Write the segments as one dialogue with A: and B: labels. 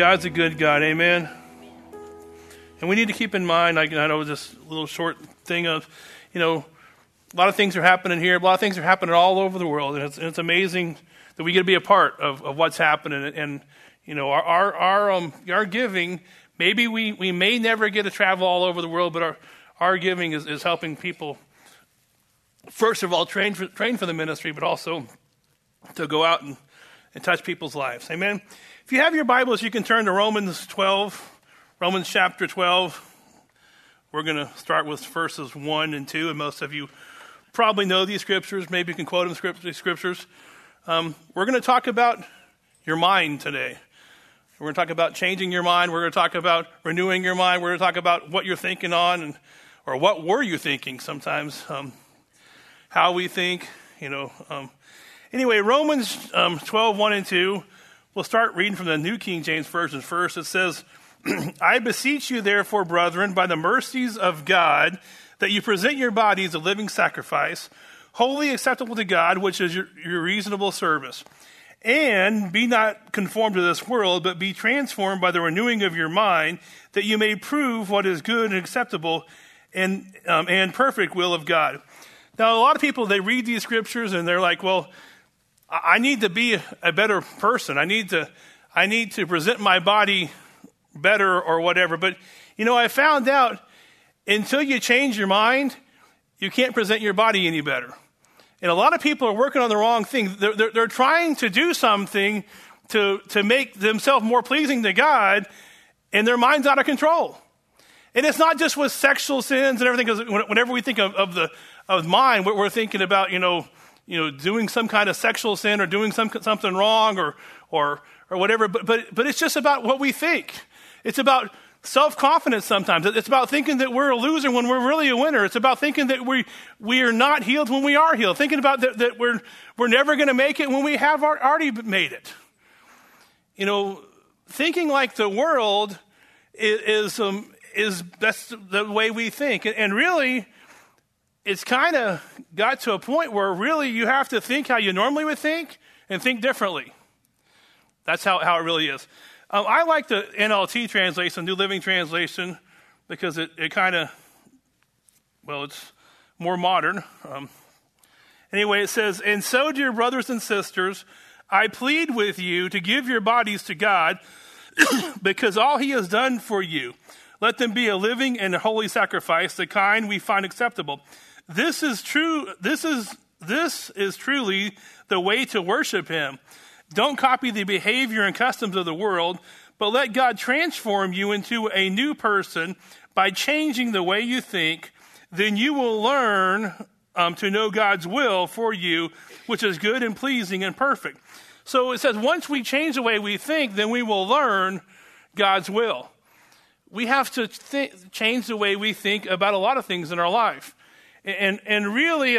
A: God's a good God, amen? And we need to keep in mind, I know this little short thing of, a lot of things are happening here. A lot of things are happening all over the world. And it's amazing that we get to be a part of what's happening. And our giving, maybe we may never get to travel all over the world, but our giving is helping people, first of all, train for the ministry, but also to go out and touch people's lives. Amen? If you have your Bibles, you can turn to Romans chapter 12. We're going to start with verses 1 and 2, and most of you probably know these scriptures. Maybe you can quote them, these scriptures. We're going to talk about your mind today. We're going to talk about changing your mind. We're going to talk about renewing your mind. We're going to talk about what you're thinking on, or what were you thinking sometimes, how we think, Anyway, Romans 12, 1 and 2, we'll start reading from the New King James Version first. It says, I beseech you, therefore, brethren, by the mercies of God, that you present your bodies a living sacrifice, wholly acceptable to God, which is your reasonable service. And be not conformed to this world, but be transformed by the renewing of your mind, that you may prove what is good and acceptable and perfect will of God. Now, a lot of people, they read these scriptures and they're like, well, I need to be a better person. I need to present my body better or whatever. But, I found out until you change your mind, you can't present your body any better. And a lot of people are working on the wrong thing. They're trying to do something to make themselves more pleasing to God, and their mind's out of control. And it's not just with sexual sins and everything, because whenever we think of mind, we're thinking about, doing some kind of sexual sin or doing something wrong or whatever. But it's just about what we think. It's about self-confidence sometimes. It's about thinking that we're a loser when we're really a winner. It's about thinking that we are not healed when we are healed. Thinking about that we're never going to make it when we have already made it. Thinking like the world is that's the way we think. And really, it's kind of got to a point where really you have to think how you normally would think and think differently. That's how it really is. I like the NLT translation, New Living Translation, because it kind of, it's more modern. Anyway, it says, and so, dear brothers and sisters, I plead with you to give your bodies to God because all he has done for you. Let them be a living and a holy sacrifice, the kind we find acceptable. This is true. This is truly the way to worship him. Don't copy the behavior and customs of the world, but let God transform you into a new person by changing the way you think. Then you will learn to know God's will for you, which is good and pleasing and perfect. So it says once we change the way we think, then we will learn God's will. We have to change the way we think about a lot of things in our life. And really,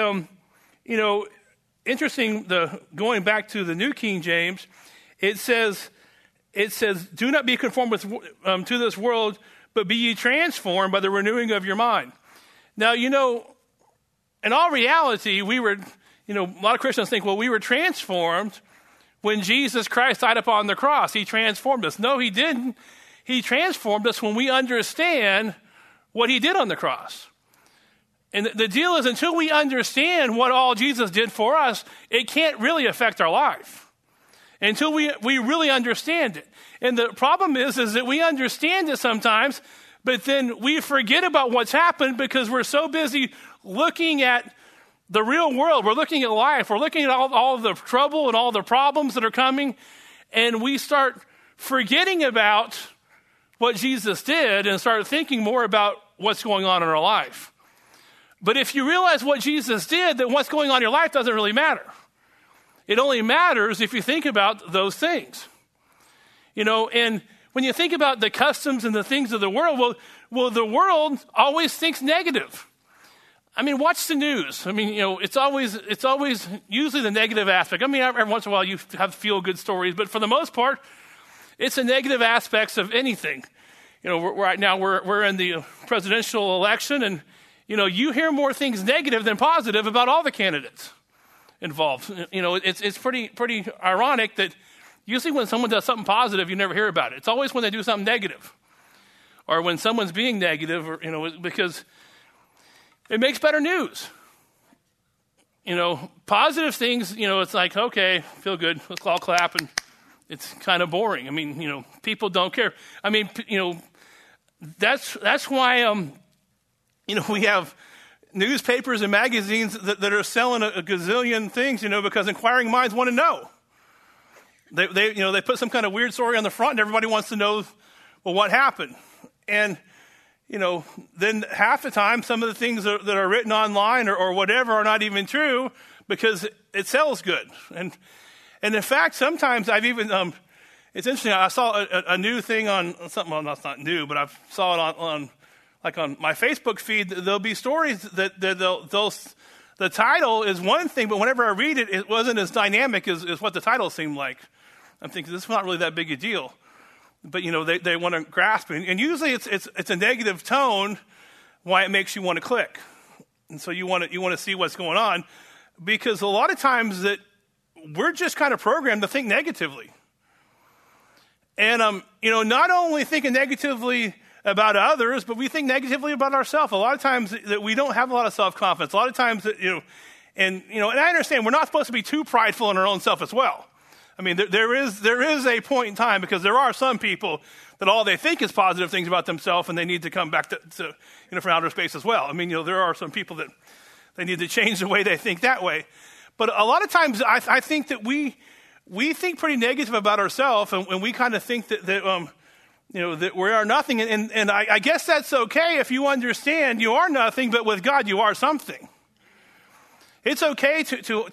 A: interesting, going back to the New King James, it says, do not be conformed to this world, but be ye transformed by the renewing of your mind. Now, in all reality, we were, a lot of Christians think, well, we were transformed when Jesus Christ died upon the cross. He transformed us. No, he didn't. He transformed us when we understand what he did on the cross. And the deal is, until we understand what all Jesus did for us, it can't really affect our life. Until we really understand it. And the problem is that we understand it sometimes, but then we forget about what's happened because we're so busy looking at the real world. We're looking at life. We're looking at all the trouble and all the problems that are coming. And we start forgetting about what Jesus did and start thinking more about what's going on in our life. But if you realize what Jesus did, then what's going on in your life doesn't really matter. It only matters if you think about those things. And when you think about the customs and the things of the world, well, the world always thinks negative. I mean, watch the news. I mean, it's always usually the negative aspect. I mean, every once in a while you have feel-good stories, but for the most part, it's the negative aspects of anything. Right now we're in the presidential election, and you hear more things negative than positive about all the candidates involved. It's pretty ironic that Usually when someone does something positive, you never hear about it. It's always when they do something negative, or when someone's being negative, or, because it makes better news. Positive things, it's like, okay, feel good, let's all clap, and it's kind of boring. I mean, people don't care. I mean, that's why, we have newspapers and magazines that are selling a gazillion things, because inquiring minds want to know. They put some kind of weird story on the front, and everybody wants to know, well, what happened? And, then half the time, some of the things that are written online or whatever are not even true because it sells good. And in fact, sometimes I've even, it's interesting, I saw a new thing on something, well, that's not new, but I saw it on my Facebook feed. There'll be stories that the title is one thing, but whenever I read it, it wasn't as dynamic as what the title seemed like. I'm thinking, this is not really that big a deal. But, they want to grasp it. And usually it's a negative tone why it makes you want to click. And so you want to see what's going on, because a lot of times that we're just kind of programmed to think negatively. And, not only thinking negatively about others, but we think negatively about ourselves. A lot of times that we don't have a lot of self-confidence. A lot of times that, and I understand we're not supposed to be too prideful in our own self as well. I mean, there is a point in time, because there are some people that all they think is positive things about themselves, and they need to come back to from outer space as well. I mean, there are some people that they need to change the way they think that way. But a lot of times, I think that we think pretty negative about ourselves, and we kind of think that that we are nothing. And I guess that's okay if you understand you are nothing, but with God you are something. It's okay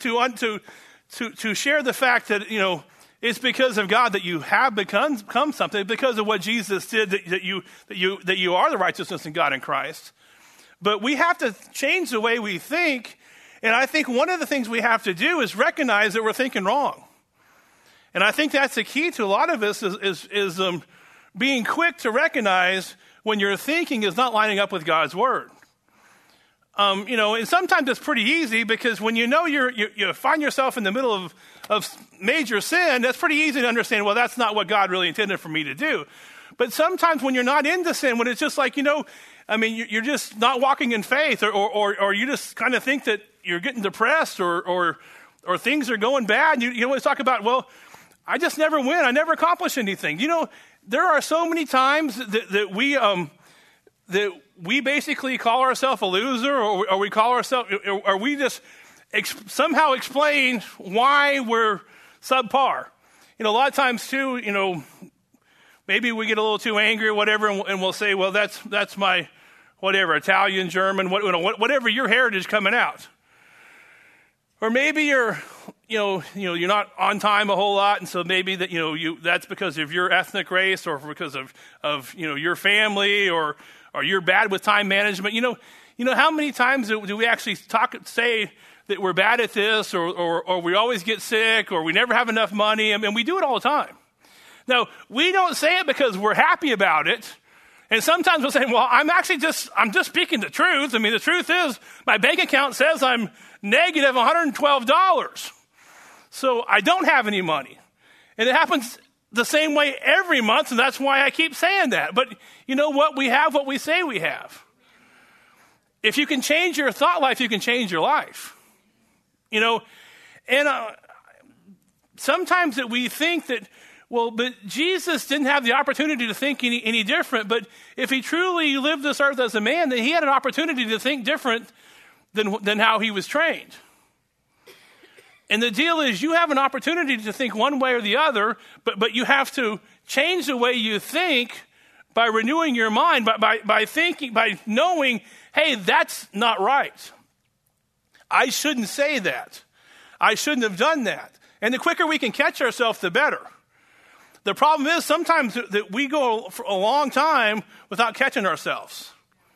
A: to share the fact that, it's because of God that you have become something, because of what Jesus did, that you are the righteousness in God in Christ. But we have to change the way we think. And I think one of the things we have to do is recognize that we're thinking wrong. And I think that's the key to a lot of us is being quick to recognize when your thinking is not lining up with God's word. And sometimes it's pretty easy, because when you find yourself in the middle of major sin, that's pretty easy to understand, well, that's not what God really intended for me to do. But sometimes when you're not into sin, when it's just like, you're just not walking in faith, or you just kind of think that you're getting depressed, or things are going bad, and you always talk about, well, I just never win, I never accomplish anything. There are so many times that we basically call ourselves a loser, or we call ourselves, or we just somehow explain why we're subpar. A lot of times too, maybe we get a little too angry or whatever, and we'll say, well, that's my whatever, Italian, German, whatever your heritage coming out. Or maybe you're not on time a whole lot, and so maybe that that's because of your ethnic race, or because of your family, or you're bad with time management. How many times do we actually say that we're bad at this, or we always get sick, or we never have enough money? I mean, we do it all the time. Now, we don't say it because we're happy about it. And sometimes we'll say, well, I'm just speaking the truth. I mean, the truth is my bank account says I'm negative $112. So I don't have any money. And it happens the same way every month, and that's why I keep saying that. But you know what? We have what we say we have. If you can change your thought life, you can change your life. And sometimes that we think that, well, but Jesus didn't have the opportunity to think any different. But if he truly lived this earth as a man, then he had an opportunity to think different than how he was trained. And the deal is, you have an opportunity to think one way or the other, but you have to change the way you think by renewing your mind, by thinking, by knowing, hey, that's not right. I shouldn't say that. I shouldn't have done that. And the quicker we can catch ourselves, the better. The problem is sometimes that we go for a long time without catching ourselves.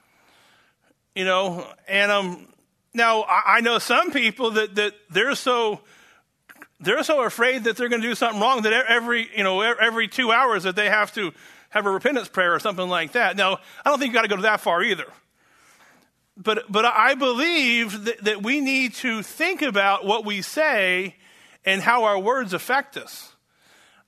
A: And now I know some people that they're so afraid that they're going to do something wrong that every 2 hours that they have to have a repentance prayer or something like that. Now, I don't think you got to go that far either. But I believe that we need to think about what we say and how our words affect us.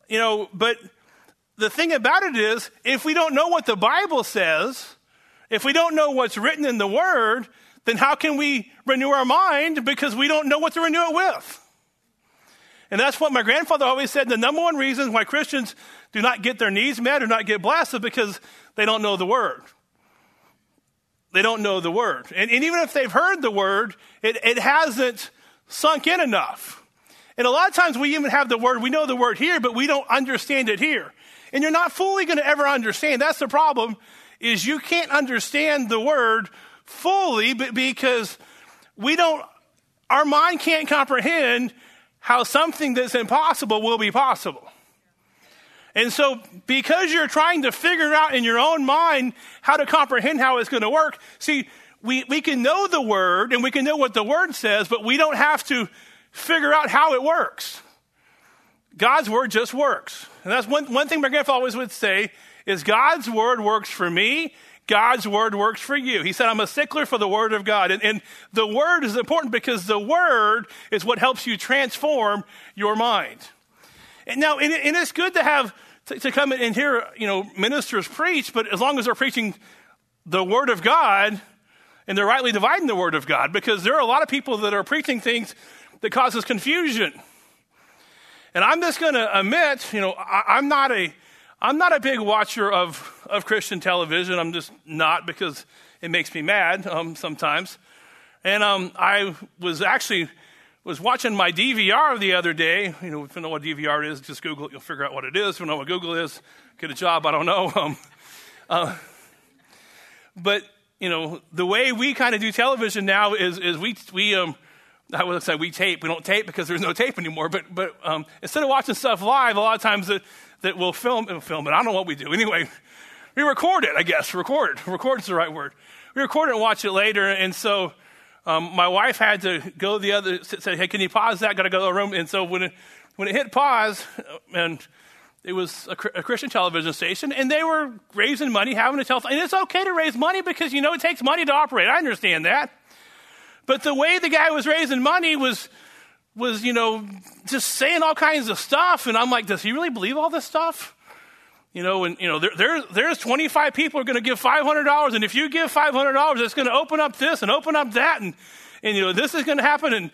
A: But the thing about it is, if we don't know what the Bible says, if we don't know what's written in the Word, then how can we renew our mind? Because we don't know what to renew it with. And that's what my grandfather always said. The number one reason why Christians do not get their needs met or not get blessed is because they don't know the Word. They don't know the Word. And even if they've heard the Word, it hasn't sunk in enough. And a lot of times we even have the Word, we know the Word here, but we don't understand it here. And you're not fully going to ever understand. That's the problem, is you can't understand the Word fully because our mind can't comprehend how something that's impossible will be possible. And so because you're trying to figure out in your own mind how to comprehend how it's going to work, see, we can know the Word and we can know what the Word says, but we don't have to figure out how it works. God's Word just works. And that's one thing my grandfather always would say is God's Word works for me. God's Word works for you. He said, I'm a stickler for the Word of God. And the Word is important because the Word is what helps you transform your mind. And now, and it's good to have, to come in and hear, ministers preach, but as long as they're preaching the Word of God and they're rightly dividing the Word of God, because there are a lot of people that are preaching things that causes confusion. And I'm just going to admit, I'm not a big watcher of Christian television. I'm just not, because it makes me mad sometimes. And I was watching my DVR the other day. If you don't know what DVR is, just Google it. You'll figure out what it is. If you don't know what Google is, get a job. I don't know. But the way we kind of do television now is I would say we tape. We don't tape because there's no tape anymore. But instead of watching stuff live, a lot of times that we'll film it. I don't know what we do. Anyway, we record it, I guess. Record is the right word. We record it and watch it later. And so my wife had to go the other, say, hey, can you pause that? Got to go to the room. And so when it hit pause, and it was a Christian television station, and they were raising money, having a telephone. And it's okay to raise money because, it takes money to operate. I understand that. But the way the guy was raising money was just saying all kinds of stuff. And I'm like, does he really believe all this stuff? There's 25 people who are going to give $500. And if you give $500, it's going to open up this and open up that. And this is going to happen.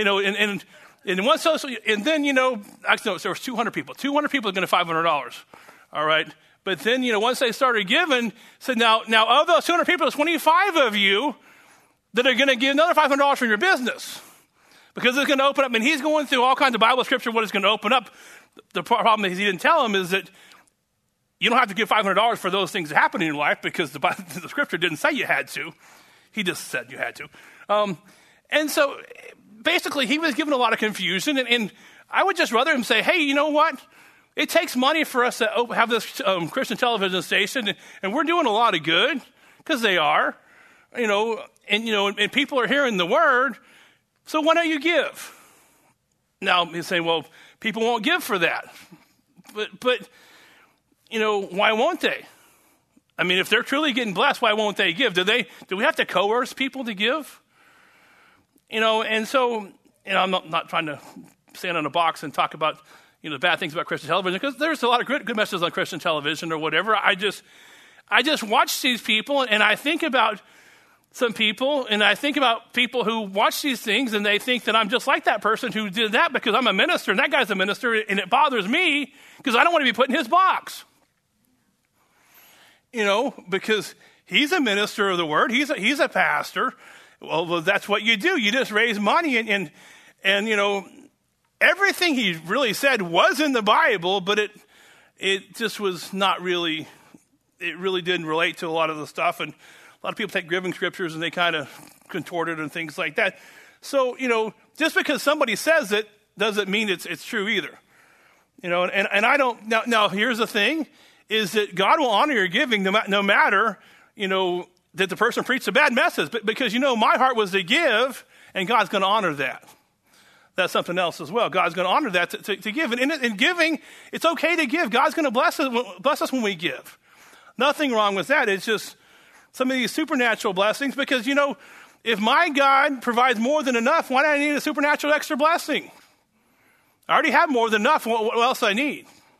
A: And one social, and then, actually, no, there was 200 people. 200 people are going to $500. All right. But then, once they started giving, said, now of those 200 people, there's 25 of you that are going to give another $500 from your business, because it's going to open up. And he's going through all kinds of Bible scripture, what it's going to open up. The problem is he didn't tell him is that you don't have to give $500 for those things that happen in your life, because the scripture didn't say you had to. He just said you had to. And so basically he was given a lot of confusion. And I would just rather him say, hey, you know what? It takes money for us to have this Christian television station, and we're doing a lot of good, because they are. And people are hearing the Word, so why don't you give? Now, he's saying, well, people won't give for that. But why won't they? I mean, if they're truly getting blessed, why won't they give? Do we have to coerce people to give? And so, I'm not trying to stand on a box and talk about, the bad things about Christian television, because there's a lot of good messages on Christian television or whatever. I just watch these people, and I think about some people, and I think about people who watch these things, and they think that I'm just like that person who did that because I'm a minister, and that guy's a minister, and it bothers me because I don't want to be put in his box. Because he's a minister of the Word, he's a pastor. Well, that's what you do. You just raise money, and everything he really said was in the Bible, but it just was not really. It really didn't relate to a lot of the stuff, and a lot of people take giving scriptures and they kind of contort it and things like that. So, just because somebody says it doesn't mean it's true either. And I don't, now here's the thing, is that God will honor your giving no matter, that the person preached a bad message. But because, my heart was to give, and God's going to honor that. That's something else as well. God's going to honor that to give. And in giving, it's okay to give. God's going to bless us when we give. Nothing wrong with that. It's just some of these supernatural blessings, because, if my God provides more than enough, why do I need a supernatural extra blessing? I already have more than enough. What else do I need?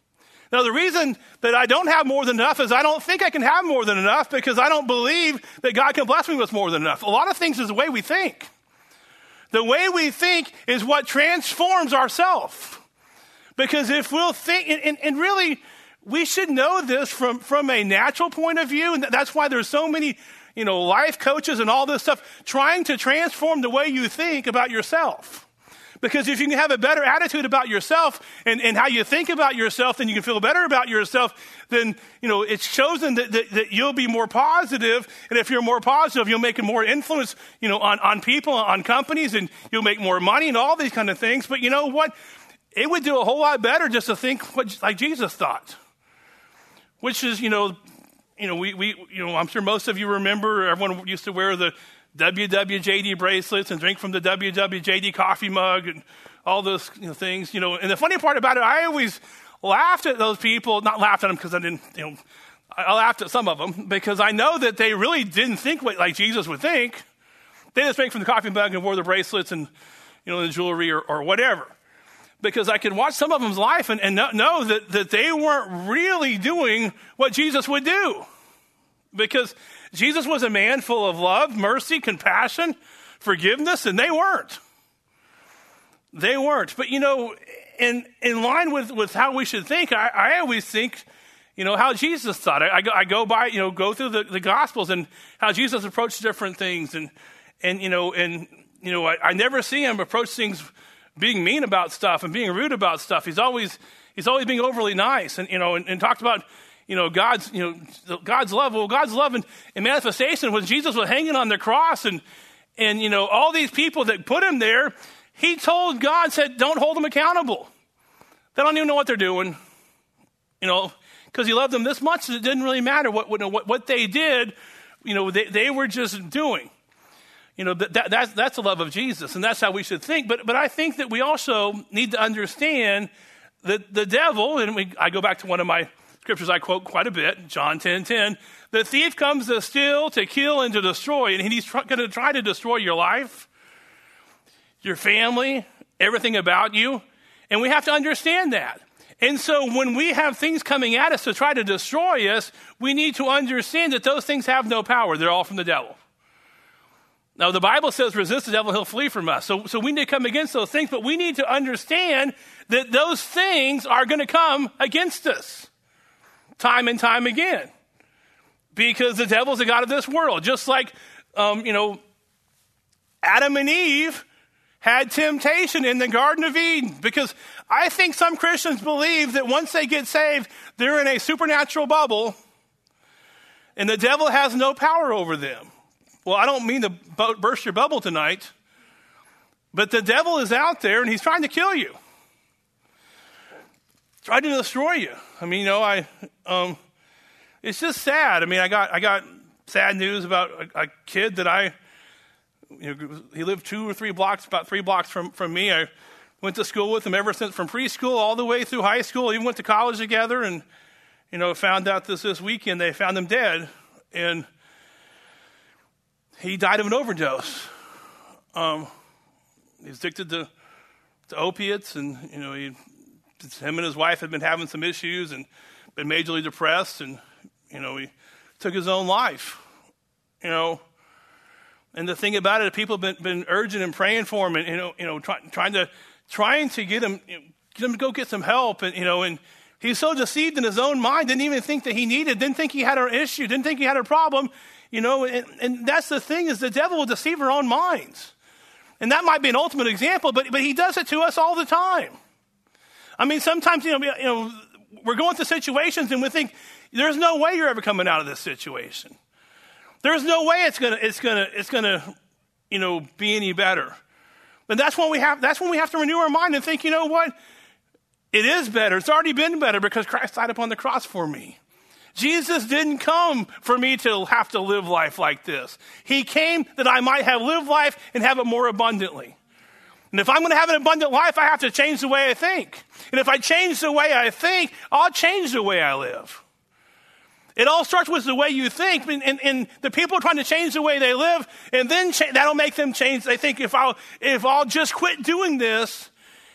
A: Now, the reason that I don't have more than enough is I don't think I can have more than enough because I don't believe that God can bless me with more than enough. A lot of things is the way we think. The way we think is what transforms ourselves. Because if we'll think, and really, we should know this from a natural point of view, and that's why there's so many, life coaches and all this stuff trying to transform the way you think about yourself. Because if you can have a better attitude about yourself and how you think about yourself, then you can feel better about yourself, then, it's chosen that you'll be more positive. And if you're more positive, you'll make more influence, on people, on companies, and you'll make more money and all these kind of things. But you know what? It would do a whole lot better just to think like Jesus thought, which is, I'm sure most of you remember, everyone used to wear the WWJD bracelets and drink from the WWJD coffee mug and all those things, And the funny part about it, I always laughed at those people, not laughed at them because I didn't, I laughed at some of them because I know that they really didn't think like Jesus would think. They just drank from the coffee mug and wore the bracelets and, the jewelry or whatever. Because I could watch some of them's life and know that they weren't really doing what Jesus would do. Because Jesus was a man full of love, mercy, compassion, forgiveness, and they weren't. They weren't. But, in line with how we should think, I always think, how Jesus thought. I go by, go through the Gospels and how Jesus approached different things. I never see him approach things being mean about stuff and being rude about stuff. He's always being overly nice and talked about, God's love. Well, God's love and manifestation when Jesus was hanging on the cross and all these people that put him there, he told God, said, don't hold them accountable. They don't even know what they're doing, because he loved them this much that it didn't really matter what they did, they were just doing. That's the love of Jesus, and that's how we should think. But I think that we also need to understand that the devil, and I go back to one of my scriptures I quote quite a bit, John 10:10. The thief comes to steal, to kill, and to destroy. And he's going to try to destroy your life, your family, everything about you. And we have to understand that. And so when we have things coming at us to try to destroy us, we need to understand that those things have no power. They're all from the devil. Now, the Bible says, resist the devil, he'll flee from us. So we need to come against those things, but we need to understand that those things are going to come against us. Time and time again, because the devil's the god of this world. Just like, Adam and Eve had temptation in the Garden of Eden. Because I think some Christians believe that once they get saved, they're in a supernatural bubble, and the devil has no power over them. Well, I don't mean to burst your bubble tonight, but the devil is out there, and he's trying to kill you. Trying to destroy you. I mean, it's just sad. I mean, I got sad news about a kid that he lived 2 or 3 blocks, about 3 blocks from me. I went to school with him ever since, from preschool all the way through high school. Even went to college together, and found out this weekend they found him dead, and he died of an overdose. He's addicted to opiates, and him and his wife had been having some issues and been majorly depressed, and he took his own life. And the thing about it, people have been urging and praying for him, and trying to get him to go get some help, and he's so deceived in his own mind, didn't even think that he didn't think he had an issue, didn't think he had a problem, and that's the thing, is the devil will deceive our own minds. And that might be an ultimate example, but he does it to us all the time. I mean, sometimes, we're going through situations and we think there's no way you're ever coming out of this situation. There's no way it's gonna be any better. But that's when we have to renew our mind and think, what? It is better. It's already been better because Christ died upon the cross for me. Jesus didn't come for me to have to live life like this. He came that I might have lived life and have it more abundantly. And if I'm going to have an abundant life, I have to change the way I think. And if I change the way I think, I'll change the way I live. It all starts with the way you think, and the people are trying to change the way they live, and then that'll make them change. They think if I'll just quit doing this,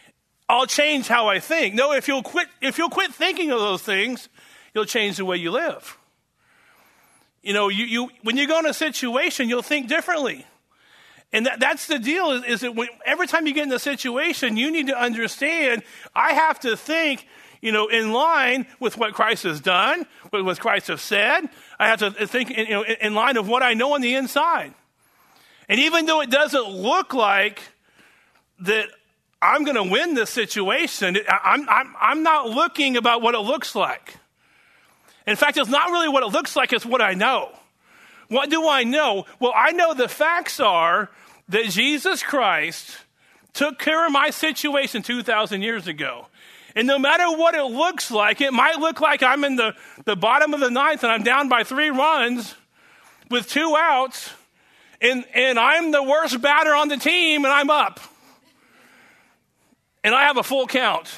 A: I'll change how I think. No, if you'll quit thinking of those things, you'll change the way you live. You know, when you go in a situation, you'll think differently. And that's the deal, is that every time you get in a situation, you need to understand, I have to think, you know, in line with what Christ has done, with what Christ has said. I have to think, you know, in line of what I know on the inside. And even though it doesn't look like that I'm going to win this situation, I'm not looking about what it looks like. In fact, it's not really what it looks like, it's what I know. What do I know? Well, I know the facts are that Jesus Christ took care of my situation 2,000 years ago. And no matter what it looks like, it might look like I'm in the bottom of the ninth and I'm down by 3 runs with 2 outs, and I'm the worst batter on the team, and I'm up. And I have a full count.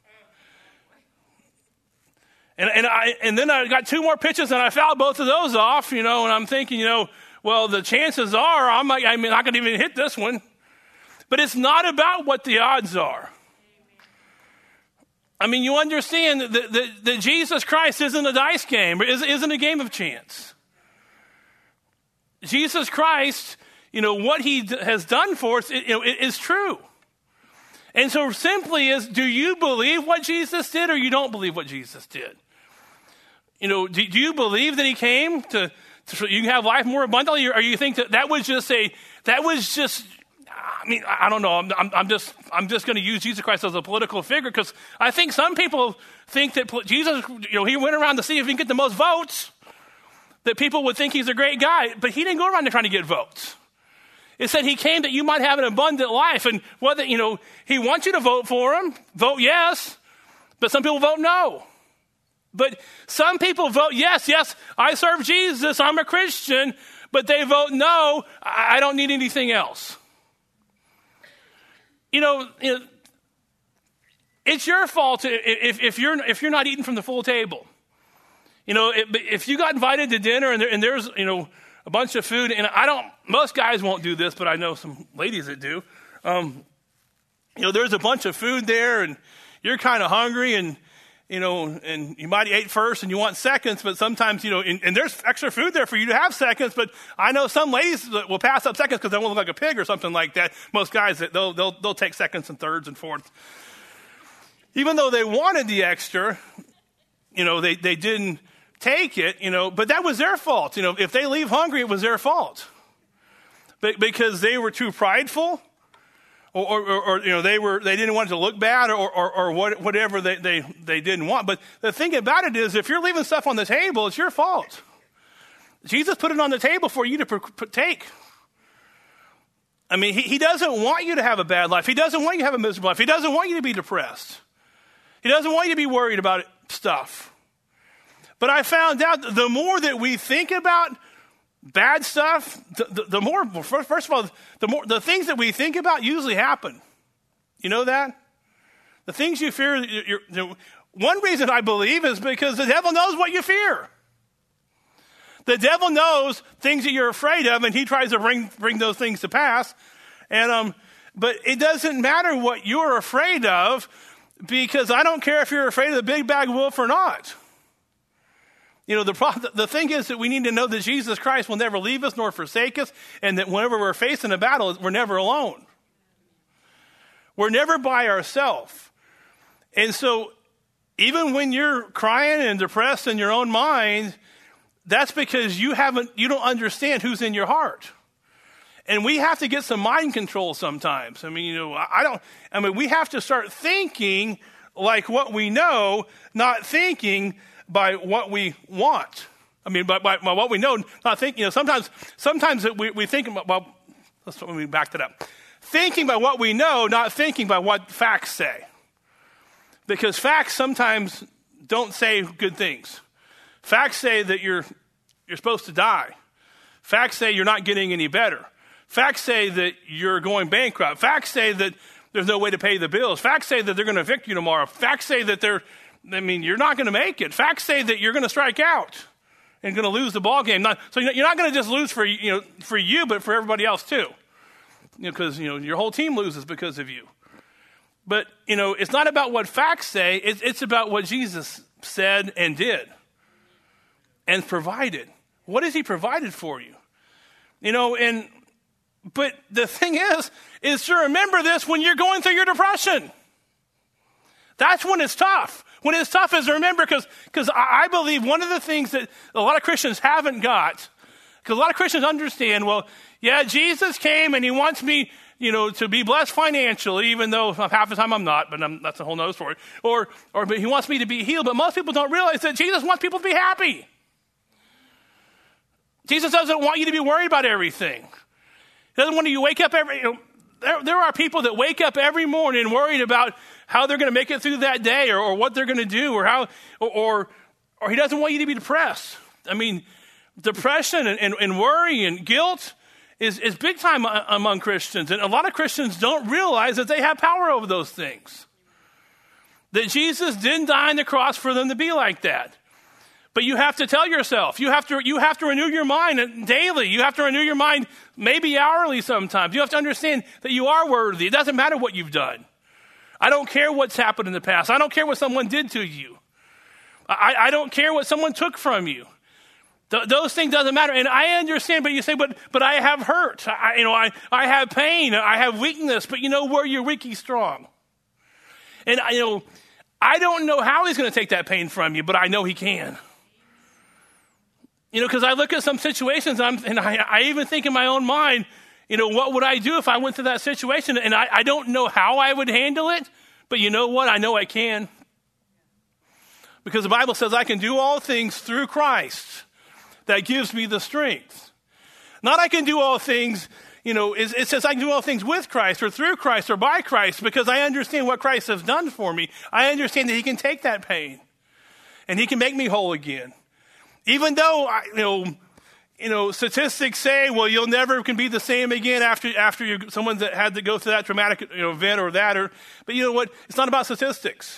A: And then I got 2 more pitches, and I fouled both of those off, you know, and I'm thinking, you know, well, the chances are I'm not going to even hit this one. But it's not about what the odds are. I mean, you understand that Jesus Christ isn't a dice game, isn't a game of chance. Jesus Christ, you know, what he has done for us, it is true. And so simply is, do you believe what Jesus did, or you don't believe what Jesus did? You know, do you believe that he came so you can have life more abundantly, or you think that was just I mean, I don't know. I'm just going to use Jesus Christ as a political figure, because I think some people think that Jesus, you know, he went around to see if he can get the most votes, that people would think he's a great guy, but he didn't go around there trying to get votes. It said he came that you might have an abundant life, and whether, you know, he wants you to vote for him, vote yes, but some people vote no. But some people vote yes, I serve Jesus, I'm a Christian, but they vote no, I don't need anything else. You know, it's your fault if you're not eating from the full table. You know, if you got invited to dinner and there's, you know, a bunch of food, and most guys won't do this, but I know some ladies that do. You know, there's a bunch of food there, and you're kind of hungry, and, you know, and you might eat first and you want seconds, but sometimes, you know, and there's extra food there for you to have seconds, but I know some ladies that will pass up seconds because they won't look like a pig or something like that. Most guys, they'll take seconds and thirds and fourths. Even though they wanted the extra, you know, they didn't take it, you know, but that was their fault. You know, if they leave hungry, it was their fault. Because they were too prideful, or you know, they didn't want it to look bad, or whatever they didn't want. But the thing about it is, if you're leaving stuff on the table, it's your fault. Jesus put it on the table for you to take. I mean, he doesn't want you to have a bad life. He doesn't want you to have a miserable life. He doesn't want you to be depressed. He doesn't want you to be worried about stuff. But I found out the more that we think about bad stuff, the more, first of all, the things that we think about usually happen. You know that? The things you fear, one reason I believe is because the devil knows what you fear. The devil knows things that you're afraid of, and he tries to bring those things to pass. And but it doesn't matter what you're afraid of, because I don't care if you're afraid of the big bad wolf or not. You know, the thing is that we need to know that Jesus Christ will never leave us nor forsake us, and that whenever we're facing a battle, we're never alone. We're never by ourselves. And so even when you're crying and depressed in your own mind, that's because you don't understand who's in your heart. And we have to get some mind control sometimes. I mean, you know, we have to start thinking like what we know, not thinking by what we want. I mean, by what we know, not thinking. You know, sometimes we think about, well, let me back that up. Thinking by what we know, not thinking by what facts say. Because facts sometimes don't say good things. Facts say that you're supposed to die. Facts say you're not getting any better. Facts say that you're going bankrupt. Facts say that there's no way to pay the bills. Facts say that they're going to evict you tomorrow. Facts say that you're not going to make it. Facts say that you're going to strike out and going to lose the ball game. So you're not going to just lose for you, but for everybody else too. You know, because your whole team loses because of you. But, it's not about what facts say. It's about what Jesus said and did and provided. What has he provided for you? But the thing is to remember this when you're going through your depression. That's when it's tough. When it's tough is to remember, because I believe one of the things that a lot of Christians haven't got, because a lot of Christians understand, well, yeah, Jesus came and he wants me, to be blessed financially, even though half the time I'm not, but that's a whole nother story. But he wants me to be healed, but most people don't realize that Jesus wants people to be happy. Jesus doesn't want you to be worried about everything. He doesn't want you to wake up there are people that wake up every morning worried about how they're going to make it through that day or what they're going to do or he doesn't want you to be depressed. I mean, depression and worry and guilt is big time among Christians. And a lot of Christians don't realize that they have power over those things. That Jesus didn't die on the cross for them to be like that. But you have to tell yourself, you have to renew your mind daily. You have to renew your mind maybe hourly sometimes. You have to understand that you are worthy. It doesn't matter what you've done. I don't care what's happened in the past. I don't care what someone did to you. I don't care what someone took from you. Those things doesn't matter. And I understand, but you say, but I have hurt. I have pain. I have weakness. But where you're weak, he's strong. And I don't know how he's going to take that pain from you, but I know he can. Because I look at some situations and I even think in my own mind, what would I do if I went through that situation? And I don't know how I would handle it, but you know what? I know I can. Because the Bible says I can do all things through Christ that gives me the strength. Not I can do all things, it says I can do all things with Christ or through Christ or by Christ because I understand what Christ has done for me. I understand that he can take that pain and he can make me whole again. Even though, statistics say, well, you'll never can be the same again after someone that had to go through that traumatic event or that. But you know what? It's not about statistics.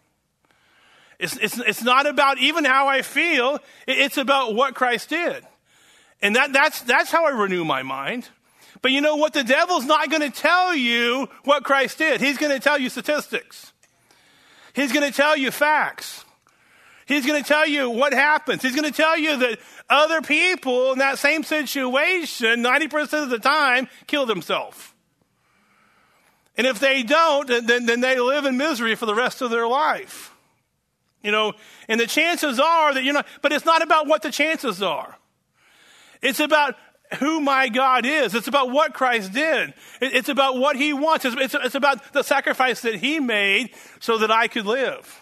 A: It's not about even how I feel. It's about what Christ did. And that's how I renew my mind. But you know what? The devil's not going to tell you what Christ did. He's going to tell you statistics. He's going to tell you facts. He's going to tell you what happens. He's going to tell you that other people in that same situation, 90% of the time, kill themselves. And if they don't, then they live in misery for the rest of their life. And the chances are that you're not, but it's not about what the chances are. It's about who my God is. It's about what Christ did. It's about what he wants. It's about the sacrifice that he made so that I could live.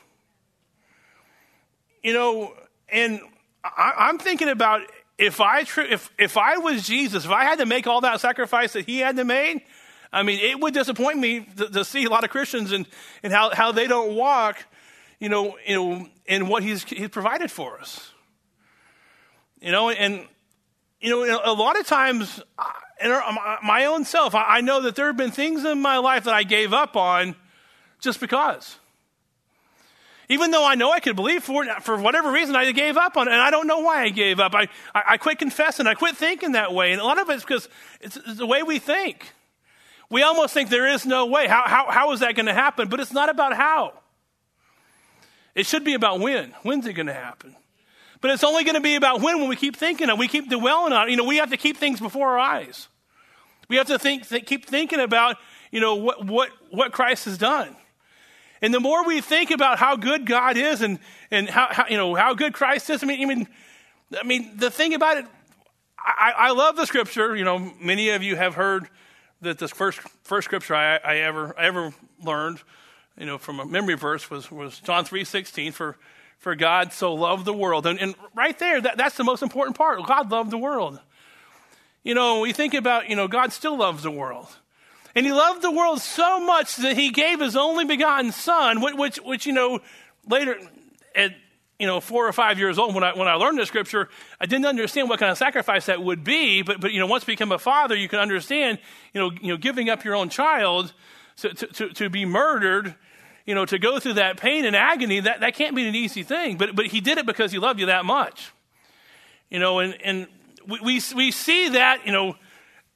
A: And I'm thinking about if I was Jesus, if I had to make all that sacrifice that he had to make, I mean, it would disappoint me to see a lot of Christians and how they don't walk, in what he's provided for us. A lot of times, in my own self, I know that there have been things in my life that I gave up on just because. Even though I know I could believe for whatever reason, I gave up on it, and I don't know why I gave up. I quit confessing. I quit thinking that way, and a lot of it's because it's the way we think. We almost think there is no way. How is that going to happen? But it's not about how. It should be about when. When's it going to happen? But it's only going to be about when we keep thinking it. We keep dwelling on it. We have to keep things before our eyes. We have to keep thinking about, what Christ has done. And the more we think about how good God is and how good Christ is, I mean, the thing about it, I love the scripture. Many of you have heard that the first scripture I ever learned, from a memory verse was John 3:16. For God so loved the world, and right there, that's the most important part. God loved the world. We think about God still loves the world. And he loved the world so much that he gave his only begotten son, which later at 4 or 5 years old, when I learned the scripture, I didn't understand what kind of sacrifice that would be. But once you become a father, you can understand, giving up your own child to be murdered, to go through that pain and agony, that can't be an easy thing. But he did it because he loved you that much. And we see that,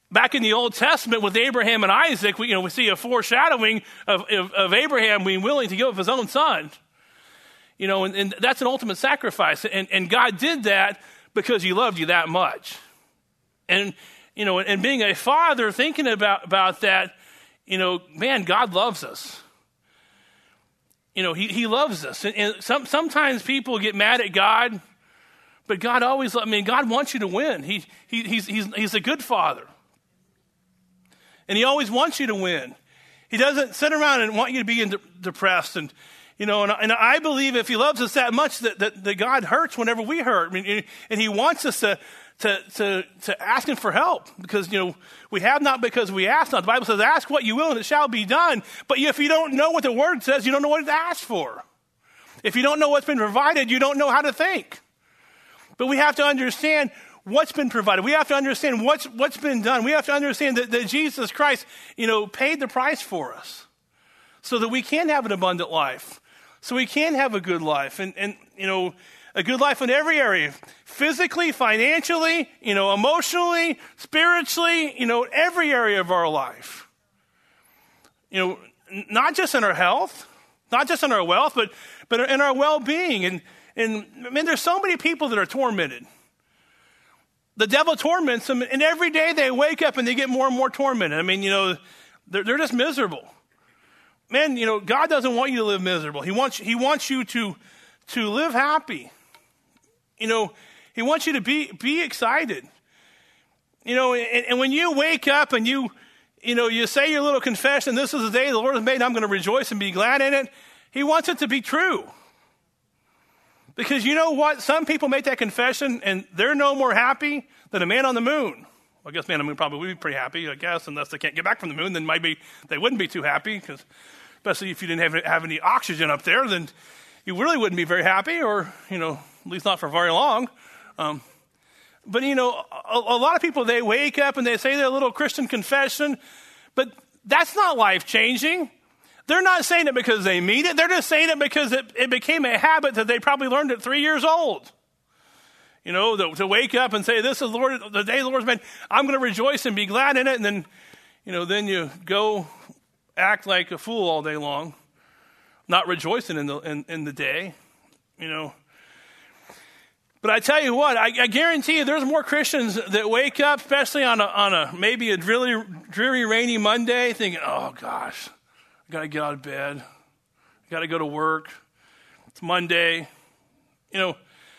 A: Back in the Old Testament with Abraham and Isaac, we see a foreshadowing of Abraham being willing to give up his own son. And that's an ultimate sacrifice. And God did that because he loved you that much. And, and being a father, thinking about that, man, God loves us. He loves us. And sometimes people get mad at God, but God always, God wants you to win. He's a good father. And he always wants you to win. He doesn't sit around and want you to be depressed. And I believe if he loves us that much, that God hurts whenever we hurt. And he wants us to ask him for help. Because, we have not because we ask not. The Bible says, ask what you will and it shall be done. But if you don't know what the word says, you don't know what to ask for. If you don't know what's been provided, you don't know how to think. But we have to understand what's been provided. We have to understand what's been done. We have to understand that Jesus Christ, paid the price for us so that we can have an abundant life, so we can have a good life, and a good life in every area, physically, financially, emotionally, spiritually, every area of our life. Not just in our health, not just in our wealth, but in our well-being. And there's so many people that are tormented. The devil torments them, and every day they wake up and they get more and more tormented. They're just miserable. Man, God doesn't want you to live miserable. He wants you to live happy. He wants you to be excited. And when you wake up and you say your little confession, this is the day the Lord has made, and I'm going to rejoice and be glad in it. He wants it to be true. Because you know what? Some people make that confession and they're no more happy than a man on the moon. Well, I guess man on the moon probably would be pretty happy, I guess, unless they can't get back from the moon. Then maybe they wouldn't be too happy, because especially if you didn't have any oxygen up there, then you really wouldn't be very happy, or, at least not for very long. But, a lot of people, they wake up and they say their little Christian confession, but that's not life-changing. They're not saying it because they mean it. They're just saying it because it became a habit that they probably learned at 3 years old. To wake up and say, this is the day the Lord's made. I'm going to rejoice and be glad in it. And then, then you go act like a fool all day long, not rejoicing in the day, But I tell you what, I guarantee you there's more Christians that wake up, especially on a maybe a dreary, rainy Monday, thinking, oh gosh, I got to get out of bed. I got to go to work. It's Monday. The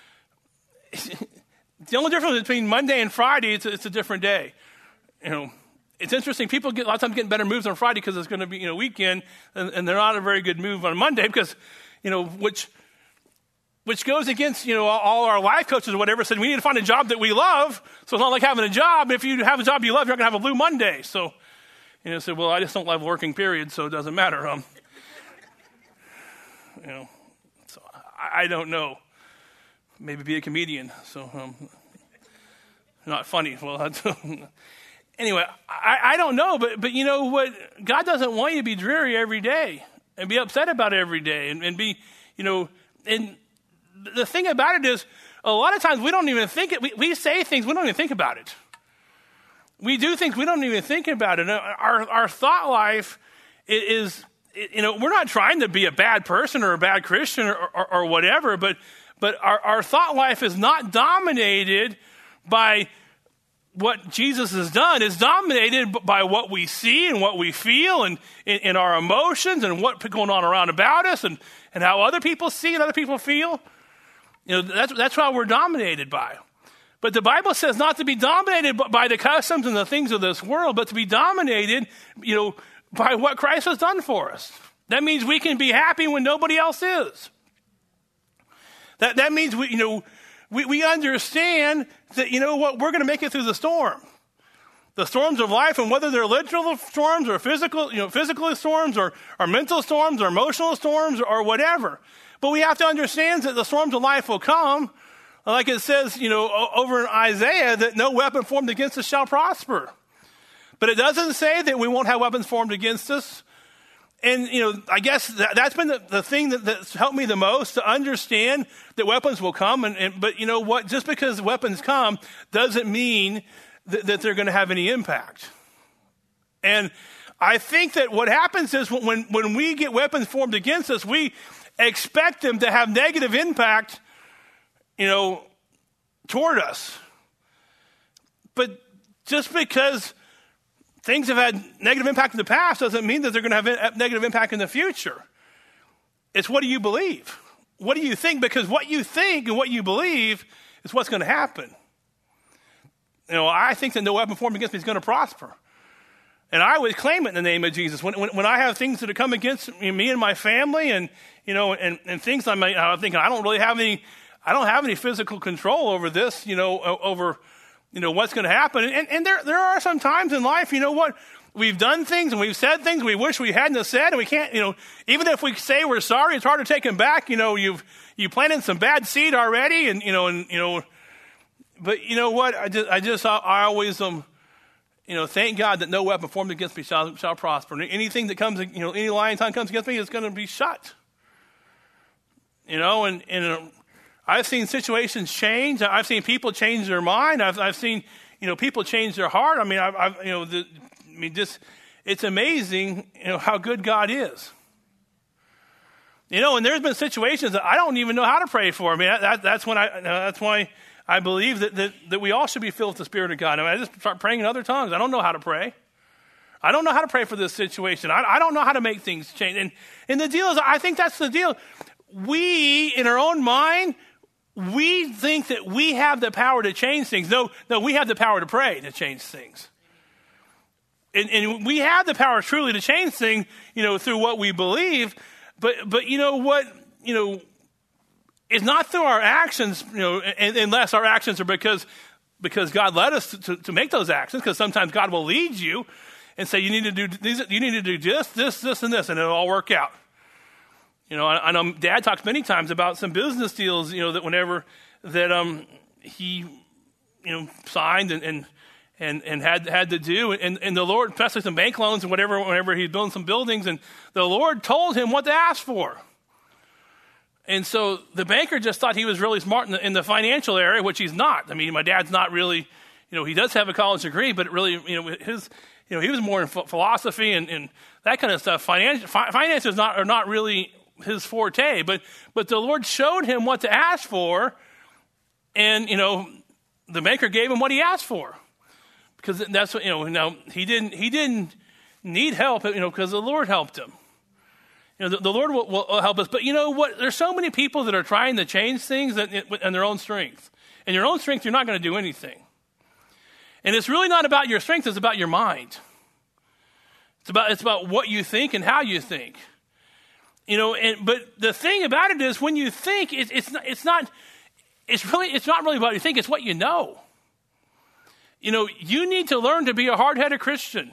A: only difference between Monday and Friday, it's a different day. It's interesting. People a lot of times getting better moves on Friday because it's going to be weekend, and they're not a very good move on Monday because which goes against all our life coaches or whatever said we need to find a job that we love. So it's not like having a job. If you have a job you love, you're going to have a blue Monday. So say, well, I just don't love working, period, so it doesn't matter. So I don't know. Maybe be a comedian. So not funny. Well, anyway, I don't know, but you know what? God doesn't want you to be dreary every day and be upset about it every day and be, and the thing about it is a lot of times we don't even think it. We say things, we don't even think about it. We do things, we don't even think about it. Our thought life is, we're not trying to be a bad person or a bad Christian or whatever, but our thought life is not dominated by what Jesus has done. It's dominated by what we see and what we feel and in our emotions and what's going on around about us and how other people see and other people feel. That's what we're dominated by. But the Bible says not to be dominated by the customs and the things of this world, but to be dominated, by what Christ has done for us. That means we can be happy when nobody else is. That means we understand that, we're going to make it through the storm. The storms of life, and whether they're literal storms or physical storms or mental storms or emotional storms or whatever. But we have to understand that the storms of life will come. Like it says, over in Isaiah, that no weapon formed against us shall prosper. But it doesn't say that we won't have weapons formed against us. And, I guess that's been the thing that's helped me the most to understand that weapons will come. But you know what? Just because weapons come doesn't mean that they're going to have any impact. And I think that what happens is when we get weapons formed against us, we expect them to have negative impact, toward us. But just because things have had negative impact in the past doesn't mean that they're going to have a negative impact in the future. It's what do you believe? What do you think? Because what you think and what you believe is what's going to happen. I think that no weapon formed against me is going to prosper. And I would claim it in the name of Jesus. When I have things that have come against me and my family, and things I'm thinking I don't have any physical control over this, over what's going to happen. And there are some times in life, we've done things and we've said things we wish we hadn't have said, and we can't, even if we say we're sorry, it's hard to take them back. You planted some bad seed already, but you know what? I always thank God that no weapon formed against me shall prosper. And anything that comes, any lying tongue comes against me is going to be shut. And I've seen situations change. I've seen people change their mind. I've seen, people change their heart. I mean, it's amazing, how good God is. And there's been situations that I don't even know how to pray for. I mean, that's why I believe that we all should be filled with the Spirit of God. I just start praying in other tongues. I don't know how to pray. I don't know how to pray for this situation. I don't know how to make things change. And the deal is, I think that's the deal. We, in our own mind, we think that we have the power to change things. No, we have the power to pray to change things. And we have the power truly to change things, through what we believe. But you know what, it's not through our actions, unless our actions are because God led us to make those actions. Because sometimes God will lead you and say, you need to do these, you need to do this, and this, and it'll all work out. I know Dad talks many times about some business deals, that whenever that he signed and had to do, and the Lord, especially some bank loans and whatever, whenever he's building some buildings, and the Lord told him what to ask for. And so the banker just thought he was really smart in the financial area, which he's not. I mean, my dad's not really, he does have a college degree, but really, he was more in philosophy and that kind of stuff. Finances are not really his forte, but the Lord showed him what to ask for, and the banker gave him what he asked for, because that's what Now he didn't need help, because the Lord helped him. The Lord will help us. But you know what? There's so many people that are trying to change things in their own strength. In your own strength, you're not going to do anything. And it's really not about your strength. It's about your mind. It's about what you think and how you think. But the thing about it is, when you think, it's not really about what you think. It's what you know. You need to learn to be a hard-headed Christian.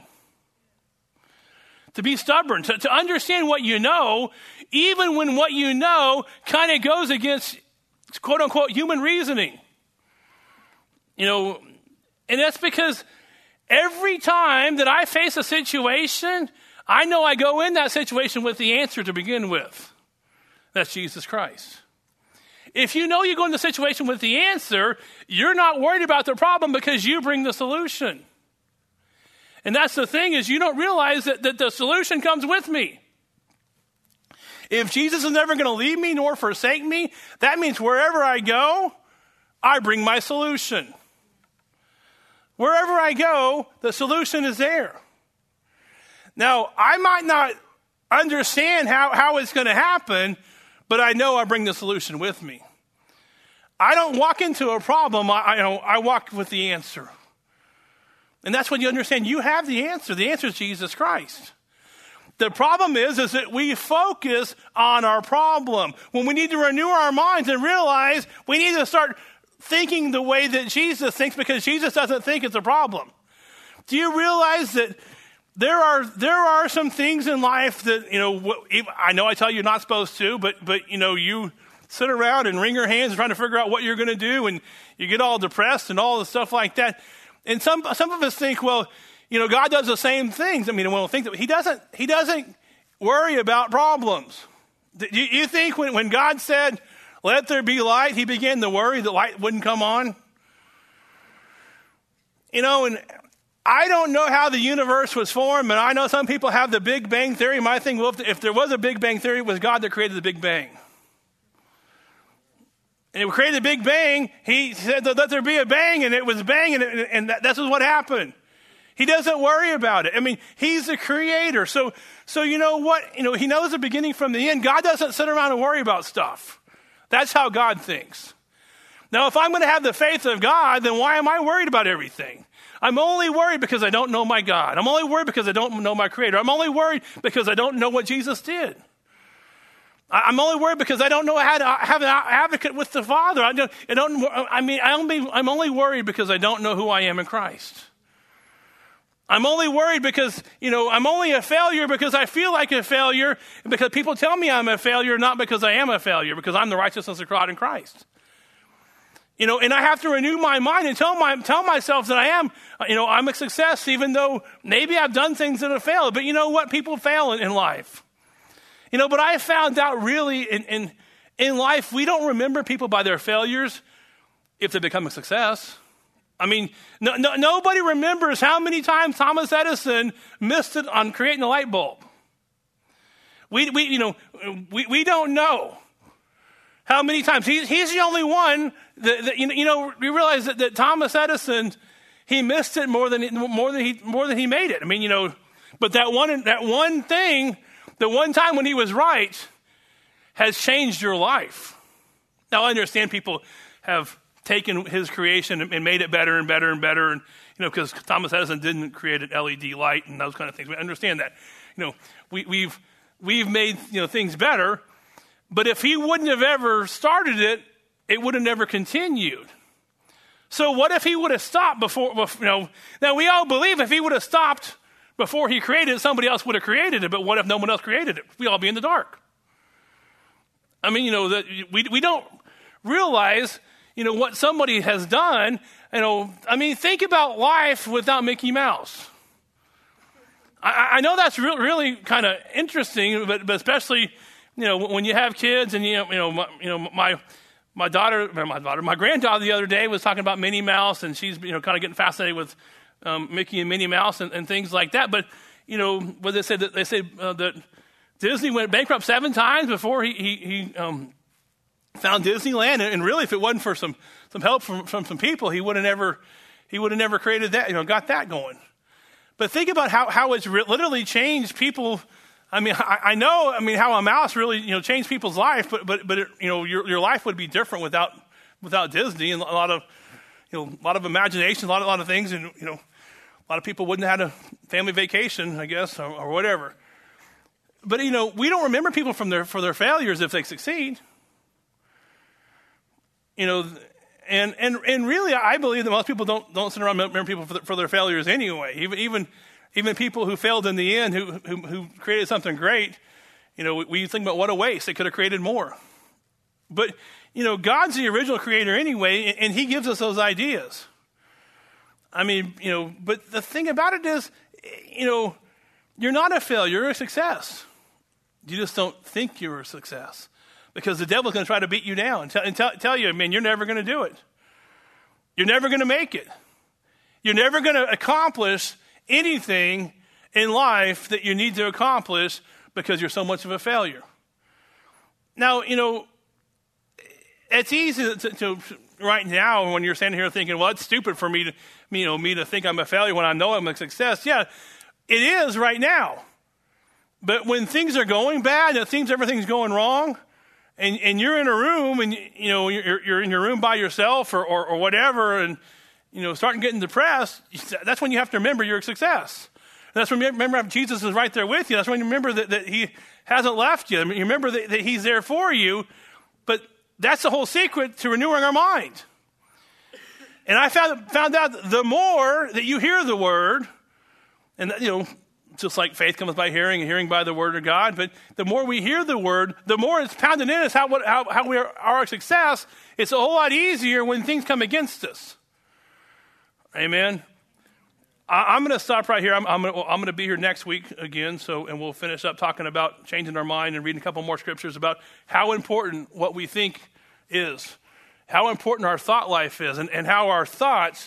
A: To be stubborn, to understand what you know, even when what you know kind of goes against, quote unquote, human reasoning. And that's because every time that I face a situation, I know I go in that situation with the answer to begin with. That's Jesus Christ. If you know you go in the situation with the answer, you're not worried about the problem because you bring the solution. And that's the thing, is you don't realize that the solution comes with me. If Jesus is never going to leave me nor forsake me, that means wherever I go, I bring my solution. Wherever I go, the solution is there. Now, I might not understand how it's going to happen, but I know I bring the solution with me. I don't walk into a problem, I walk with the answer. And that's when you understand you have the answer. The answer is Jesus Christ. The problem is that we focus on our problem, when we need to renew our minds and realize we need to start thinking the way that Jesus thinks, because Jesus doesn't think it's a problem. Do you realize that there are some things in life that, I know I tell you you're not supposed to, but you sit around and wring your hands trying to figure out what you're going to do, and you get all depressed and all the stuff like that. And some of us think, well, God does the same things. I mean, we'll think that he doesn't worry about problems. You think when God said, "Let there be light," he began to worry that light wouldn't come on? And I don't know how the universe was formed, and I know some people have the Big Bang Theory. My thing, well, if there was a Big Bang Theory, it was God that created the Big Bang. And it created the Big Bang. He said, let there be a bang, and it was bang, and that's what happened. He doesn't worry about it. I mean, he's the creator. So you know what? He knows the beginning from the end. God doesn't sit around and worry about stuff. That's how God thinks. Now, if I'm going to have the faith of God, then why am I worried about everything? I'm only worried because I don't know my God. I'm only worried because I don't know my Creator. I'm only worried because I don't know what Jesus did. I'm only worried because I don't know how to have an advocate with the Father. I'm only worried because I don't know who I am in Christ. I'm only worried because, I'm only a failure because I feel like a failure, because people tell me I'm a failure, not because I am a failure, because I'm the righteousness of God in Christ. And I have to renew my mind and tell myself that I'm a success, even though maybe I've done things that have failed. But you know what? People fail in life. But I found out really in life, we don't remember people by their failures if they become a success. I mean, nobody remembers how many times Thomas Edison missed it on creating a light bulb. We don't know how many times. He's the only one that we realize that Thomas Edison, he missed it more than he made it. I mean, but that one thing, the one time when he was right, has changed your life. Now I understand people have taken his creation and made it better and better and better, and because Thomas Edison didn't create an LED light and those kind of things. We understand that. We've made things better, but if he wouldn't have ever started it, it would have never continued. So what if he would have stopped before? Now we all believe if he would have stopped before he created it, somebody else would have created it. But what if no one else created it? We'd all be in the dark. I mean, that we don't realize what somebody has done. I mean, think about life without Mickey Mouse. I know that's really kind of interesting, but especially when you have kids, and my granddaughter the other day was talking about Minnie Mouse, and she's kind of getting fascinated with Mickey and Minnie Mouse and things like that. But what they said that Disney went bankrupt 7 times before he found Disneyland, and really, if it wasn't for some help from some people, he would have never created that, got that going. But think about how it's literally changed people. I mean, I know how a mouse really changed people's life, but your life would be different without Disney, and a lot of imagination, a lot of things, and a lot of people wouldn't have had a family vacation, I guess, or whatever. But we don't remember people for their failures if they succeed. And really, I believe that most people don't sit around and remember people for their failures anyway. Even people who failed in the end, who created something great, we think about what a waste. They could have created more. But God's the original creator anyway, and He gives us those ideas. I mean, but the thing about it is, you're not a failure, you're a success. You just don't think you're a success. Because the devil's going to try to beat you down and tell you, man, you're never going to do it. You're never going to make it. You're never going to accomplish anything in life that you need to accomplish because you're so much of a failure. Now, it's easy to right now when you're standing here thinking, well, it's stupid for me to think I'm a failure when I know I'm a success. Yeah, it is right now. But when things are going bad and everything's going wrong, and you're in a room, and you're in your room by yourself or whatever, and starting getting depressed, that's when you have to remember you're a success. And that's when you remember Jesus is right there with you. That's when you remember that He hasn't left you. I mean, you remember that He's there for you. But that's the whole secret to renewing our mind. And I found out the more that you hear the word, and just like faith comes by hearing, and hearing by the word of God. But the more we hear the word, the more it's pounded in us how we are a success. It's a whole lot easier when things come against us. Amen. I'm going to stop right here. I'm going to be here next week again. And we'll finish up talking about changing our mind and reading a couple more scriptures about how important what we think is, how important our thought life is, and how our thoughts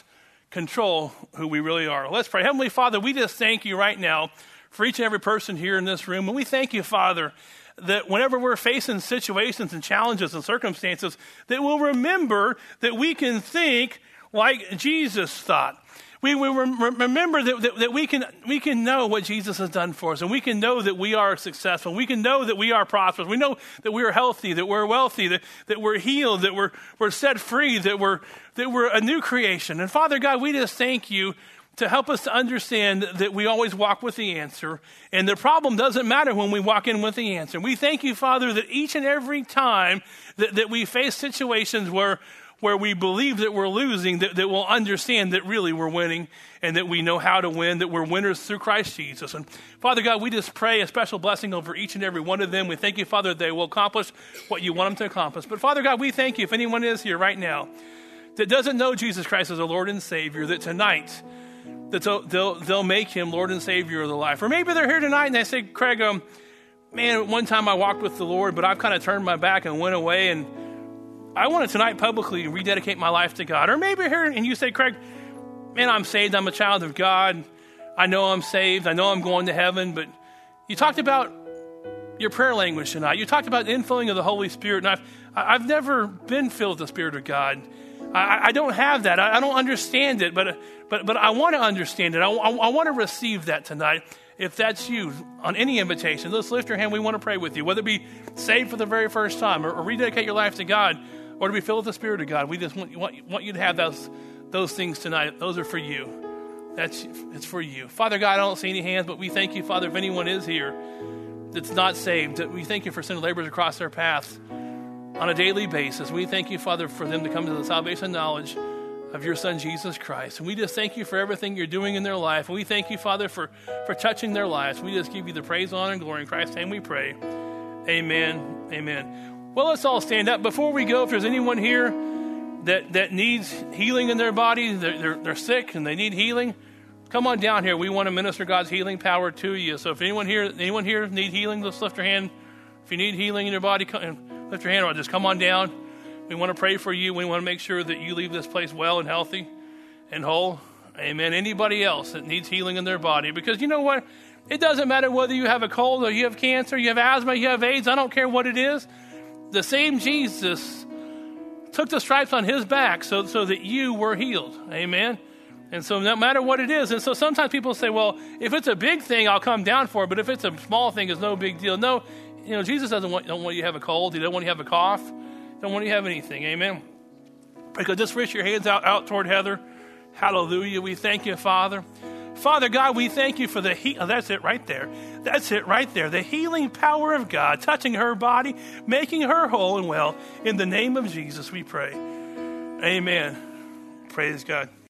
A: control who we really are. Let's pray. Heavenly Father, we just thank you right now for each and every person here in this room. And we thank you, Father, that whenever we're facing situations and challenges and circumstances, that we'll remember that we can think like Jesus thought. We will remember that we can know what Jesus has done for us, and we can know that we are successful. We can know that we are prosperous. We know that we are healthy, that we're wealthy, that we're healed, that we're set free, that we're a new creation. And Father God, we just thank you to help us to understand that we always walk with the answer, and the problem doesn't matter when we walk in with the answer. We thank you, Father, that each and every time that we face situations where we believe that we're losing, that we'll understand that really we're winning and that we know how to win, that we're winners through Christ Jesus. And Father God, we just pray a special blessing over each and every one of them. We thank you, Father, that they will accomplish what you want them to accomplish. But Father God, we thank you if anyone is here right now that doesn't know Jesus Christ as a Lord and Savior, that tonight that they'll make him Lord and Savior of their life. Or maybe they're here tonight and they say, Craig, man, one time I walked with the Lord, but I've kind of turned my back and went away, and I want to tonight publicly rededicate my life to God. Or maybe you're here and you say, Craig, man, I'm saved. I'm a child of God. I know I'm saved. I know I'm going to heaven. But you talked about your prayer language tonight. You talked about the infilling of the Holy Spirit. And I've never been filled with the Spirit of God. I don't have that. I don't understand it. But I want to understand it. I want to receive that tonight. If that's you, on any invitation, let's lift your hand. We want to pray with you, whether it be saved for the very first time or rededicate your life to God, or to be filled with the Spirit of God. We just want you to have those things tonight. Those are for you. It's for you. Father God, I don't see any hands, but we thank you, Father, if anyone is here that's not saved, that we thank you for sending laborers across their path on a daily basis. We thank you, Father, for them to come to the salvation and knowledge of your Son, Jesus Christ. And we just thank you for everything you're doing in their life. And we thank you, Father, for touching their lives. We just give you the praise, honor, and glory. In Christ's name we pray. Amen. Amen. Well, let's all stand up. Before we go, if there's anyone here that needs healing in their body, they're sick and they need healing, come on down here. We want to minister God's healing power to you. So if anyone here need healing, let's lift your hand. If you need healing in your body, lift your hand or just come on down. We want to pray for you. We want to make sure that you leave this place well and healthy and whole. Amen. Anybody else that needs healing in their body, because you know what? It doesn't matter whether you have a cold or you have cancer, you have asthma, you have AIDS. I don't care what it is. The same Jesus took the stripes on his back so that you were healed. Amen. And so no matter what it is. And so sometimes people say, well, if it's a big thing, I'll come down for it. But if it's a small thing, it's no big deal. No, Jesus don't want you to have a cold. He doesn't want you to have a cough. Don't want you to have anything. Amen. Because just reach your hands out toward Heather. Hallelujah. We thank you, Father. Father God, we thank you for that's it right there. That's it right there. The healing power of God touching her body, making her whole and well. In the name of Jesus, we pray. Amen. Praise God.